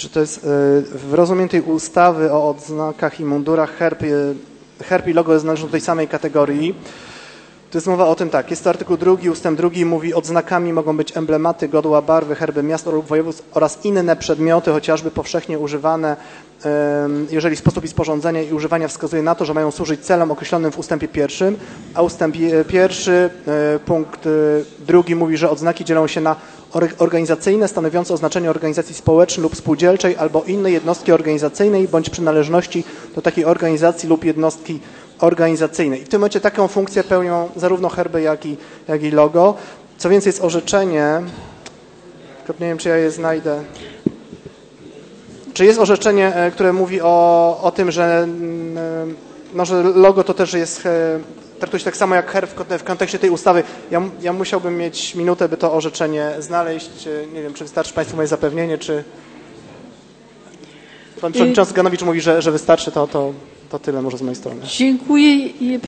Czy to jest w rozumieniu tej ustawy o odznakach i mundurach herb i logo należą do tej samej kategorii? To jest mowa o tym tak, jest to artykuł 2, ustęp 2, mówi odznakami mogą być emblematy, godła, barwy, herby miast lub województw oraz inne przedmioty, chociażby powszechnie używane, jeżeli sposób ich sporządzenia i używania wskazuje na to, że mają służyć celom określonym w ustępie 1, a ustęp 1, punkt 2 mówi, że odznaki dzielą się na organizacyjne stanowiące oznaczenie organizacji społecznej lub spółdzielczej albo innej jednostki organizacyjnej bądź przynależności do takiej organizacji lub jednostki organizacyjnej. I w tym momencie taką funkcję pełnią zarówno herby, jak i logo. Co więcej, jest orzeczenie, tylko nie wiem, czy ja je znajdę. Czy jest orzeczenie, które mówi o tym, że, no, że logo to też jest, traktuje się tak samo jak herb w kontekście tej ustawy. Ja musiałbym mieć minutę, by to orzeczenie znaleźć. Nie wiem, czy wystarczy Państwu moje zapewnienie, czy Pan Przewodniczący Ganowicz mówi, że wystarczy, to tyle może z mojej strony. Dziękuję.